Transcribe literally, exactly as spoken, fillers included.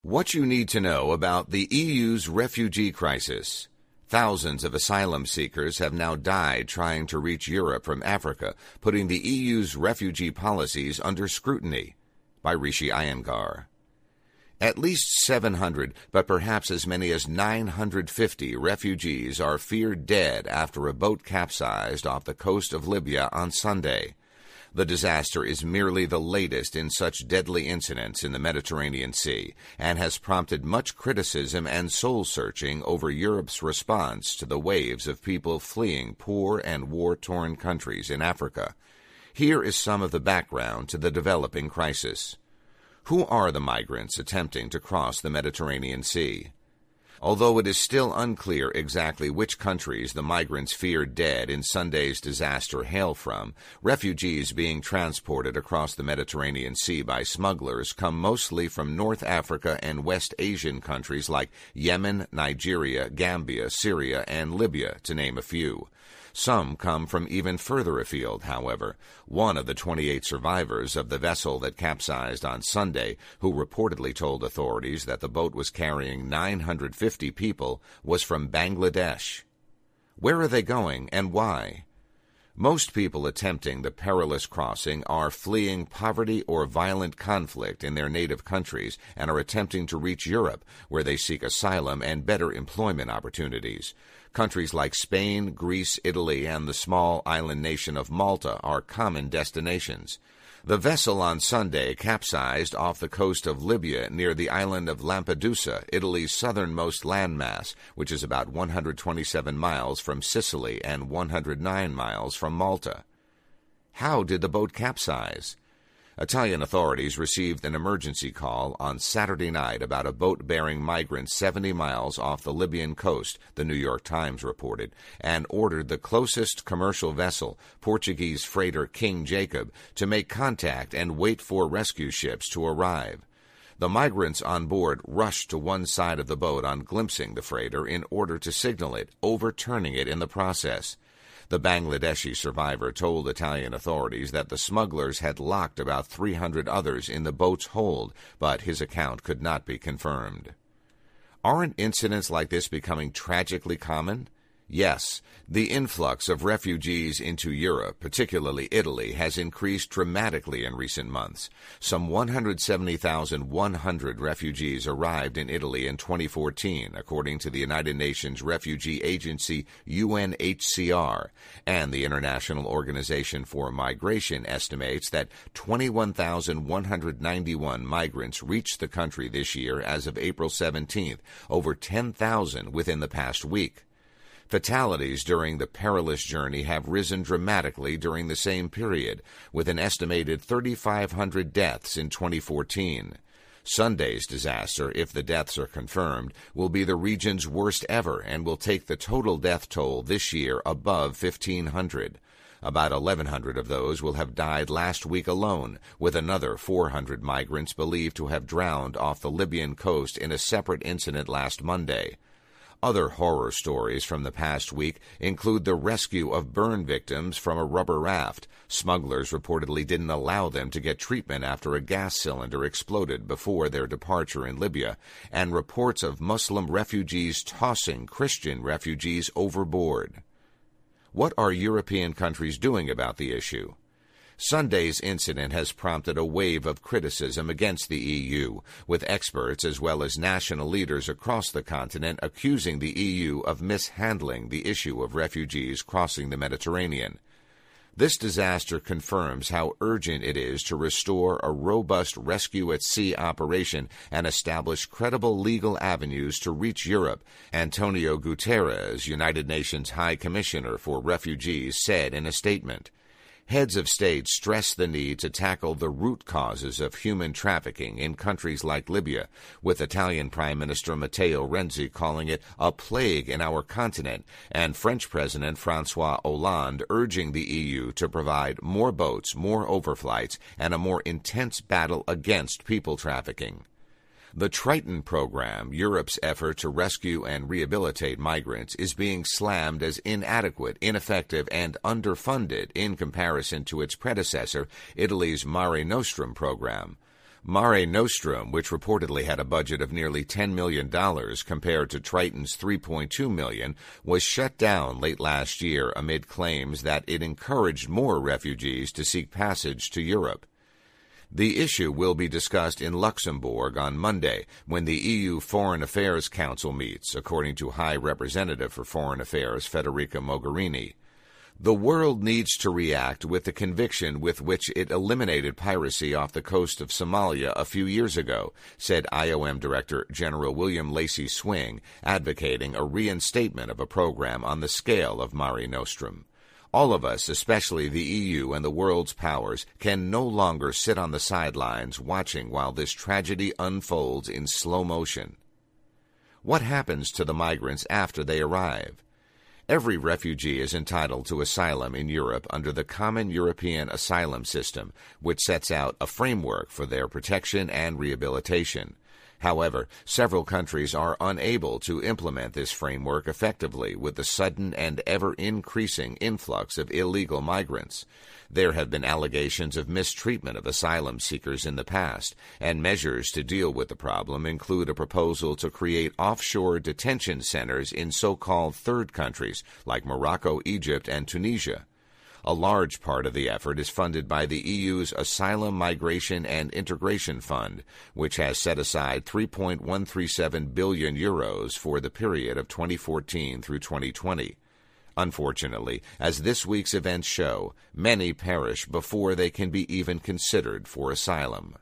What you need to know about the E U's refugee crisis. Thousands of asylum seekers have now died trying to reach Europe from Africa, putting the E U's refugee policies under scrutiny. By Rishi Iyengar. At least seven hundred, but perhaps as many as nine hundred fifty refugees are feared dead after a boat capsized off the coast of Libya on Sunday. The disaster is merely the latest in such deadly incidents in the Mediterranean Sea and has prompted much criticism and soul-searching over Europe's response to the waves of people fleeing poor and war-torn countries in Africa. Here is some of the background to the developing crisis. Who are the migrants attempting to cross the Mediterranean Sea? Although it is still unclear exactly which countries the migrants feared dead in Sunday's disaster hail from, refugees being transported across the Mediterranean Sea by smugglers come mostly from North Africa and West Asian countries like Yemen, Nigeria, Gambia, Syria, and Libya, to name a few. Some come from even further afield, however. One of the twenty-eight survivors of the vessel that capsized on Sunday, who reportedly told authorities that the boat was carrying nine hundred fifty people, was from Bangladesh. Where are they going and why? Most people attempting the perilous crossing are fleeing poverty or violent conflict in their native countries and are attempting to reach Europe, where they seek asylum and better employment opportunities. Countries like Spain, Greece, Italy, and the small island nation of Malta are common destinations. The vessel on Sunday capsized off the coast of Libya near the island of Lampedusa, Italy's southernmost landmass, which is about one hundred twenty-seven miles from Sicily and one hundred nine miles from Malta. How did the boat capsize? Italian authorities received an emergency call on Saturday night about a boat bearing migrants seventy miles off the Libyan coast, the New York Times reported, and ordered the closest commercial vessel, Portuguese freighter King Jacob, to make contact and wait for rescue ships to arrive. The migrants on board rushed to one side of the boat on glimpsing the freighter in order to signal it, overturning it in the process. The Bangladeshi survivor told Italian authorities that the smugglers had locked about three hundred others in the boat's hold, but his account could not be confirmed. Aren't incidents like this becoming tragically common? Yes, the influx of refugees into Europe, particularly Italy, has increased dramatically in recent months. Some one hundred seventy thousand one hundred refugees arrived in Italy in twenty fourteen, according to the United Nations Refugee Agency U N H C R, and the International Organization for Migration estimates that twenty-one thousand one hundred ninety-one migrants reached the country this year as of April seventeenth, over ten thousand within the past week. Fatalities during the perilous journey have risen dramatically during the same period, with an estimated three thousand five hundred deaths in twenty fourteen. Sunday's disaster, if the deaths are confirmed, will be the region's worst ever and will take the total death toll this year above fifteen hundred. About eleven hundred of those will have died last week alone, with another four hundred migrants believed to have drowned off the Libyan coast in a separate incident last Monday. Other horror stories from the past week include the rescue of burn victims from a rubber raft. Smugglers reportedly didn't allow them to get treatment after a gas cylinder exploded before their departure in Libya, and reports of Muslim refugees tossing Christian refugees overboard. What are European countries doing about the issue? Sunday's incident has prompted a wave of criticism against the E U, with experts as well as national leaders across the continent accusing the E U of mishandling the issue of refugees crossing the Mediterranean. This disaster confirms how urgent it is to restore a robust rescue-at-sea operation and establish credible legal avenues to reach Europe, Antonio Guterres, United Nations High Commissioner for Refugees, said in a statement. Heads of state stress the need to tackle the root causes of human trafficking in countries like Libya, with Italian Prime Minister Matteo Renzi calling it a plague in our continent, and French President François Hollande urging the E U to provide more boats, more overflights, and a more intense battle against people trafficking. The Triton program, Europe's effort to rescue and rehabilitate migrants, is being slammed as inadequate, ineffective, and underfunded in comparison to its predecessor, Italy's Mare Nostrum program. Mare Nostrum, which reportedly had a budget of nearly ten million dollars compared to Triton's three point two million dollars, was shut down late last year amid claims that it encouraged more refugees to seek passage to Europe. The issue will be discussed in Luxembourg on Monday when the E U Foreign Affairs Council meets, according to High Representative for Foreign Affairs Federica Mogherini. The world needs to react with the conviction with which it eliminated piracy off the coast of Somalia a few years ago, said I O M Director General William Lacy Swing, advocating a reinstatement of a program on the scale of Mare Nostrum. All of us, especially the E U and the world's powers, can no longer sit on the sidelines watching while this tragedy unfolds in slow motion. What happens to the migrants after they arrive? Every refugee is entitled to asylum in Europe under the Common European Asylum System, which sets out a framework for their protection and rehabilitation. However, several countries are unable to implement this framework effectively with the sudden and ever-increasing influx of illegal migrants. There have been allegations of mistreatment of asylum seekers in the past, and measures to deal with the problem include a proposal to create offshore detention centers in so-called third countries like Morocco, Egypt, and Tunisia. A large part of the effort is funded by the E U's Asylum, Migration and Integration Fund, which has set aside three point one three seven billion euros for the period of twenty fourteen through twenty twenty. Unfortunately, as this week's events show, many perish before they can be even considered for asylum.